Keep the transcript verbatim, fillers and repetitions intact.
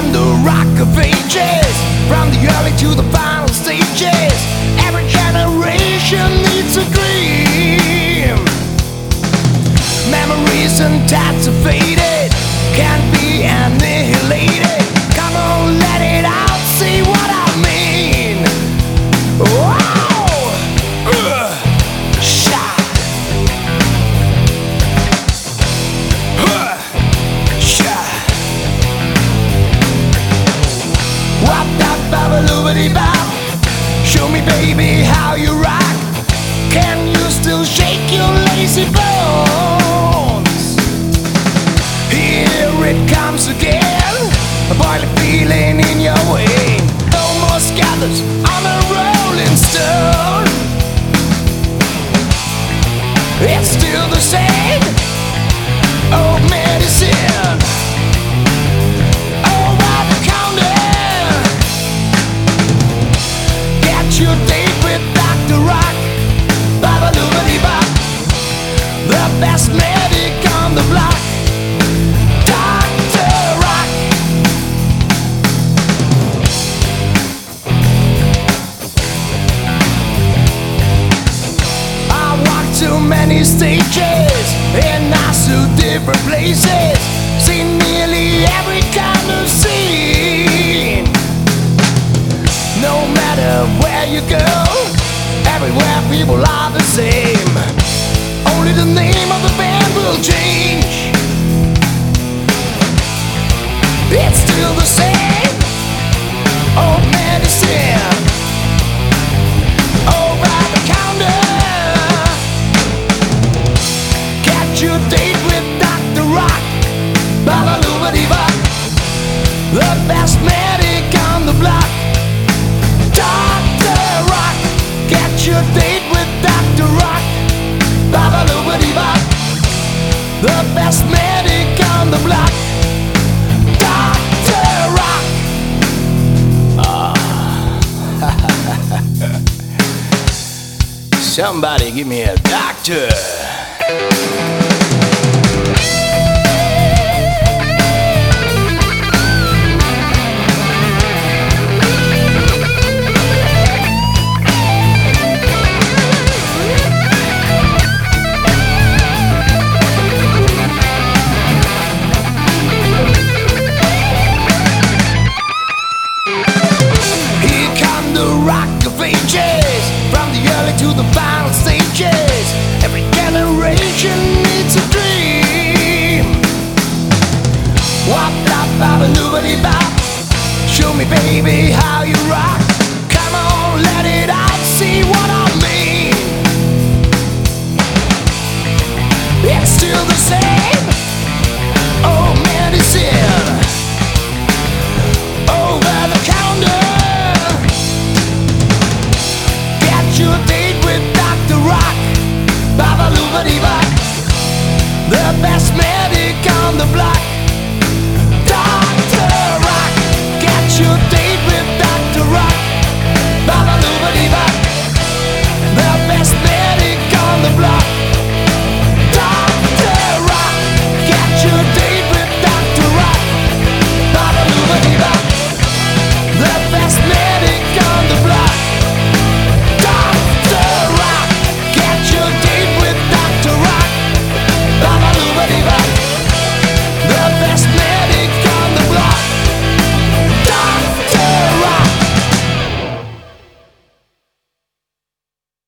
come the rock of ages, from the early to the final stages. Every generation needs a dream. Memories and tats are faded, can't be annihilated. Come on, let it out, see what I mean. Wow! Ugh. Shot. Huh. Shot. Wop dop babaloo bop. Show me, baby, how you rock. Can you still shake your lazy bones? Here it comes again, a boiling feeling in your way. No more scallops on a rolling stone. It's still the same old medicine. Over the counter, get your date with Doctor Rock. Babaloo-ba-dee-bop, the best medic on the block. Doctor Rock. I walked too many stages in not so different places, seen nearly every kind of scene. No matter where you go, everywhere people are the same. Only the name of the band will change. It's still the same old medicine. Over the counter, get your date with Doctor Rock. Babaloo-ba-dee-bop, the best medic on the block. Doctor Rock, get your date with Doctor Rock. Babaloo-ba-dee-bop, the best medic on the block. Doctor Rock. Ah. Somebody give me a doctor. From the early to the final stages, every generation needs a dream. Wop dop babaloo-ba-dee-bop, show me, baby, how you rock. Come on, let it out, see what I mean. It's still the same old medicine. Over the counter, your date with Doctor Rock. Babaloo-ba-dee-bop, the best medic on the block.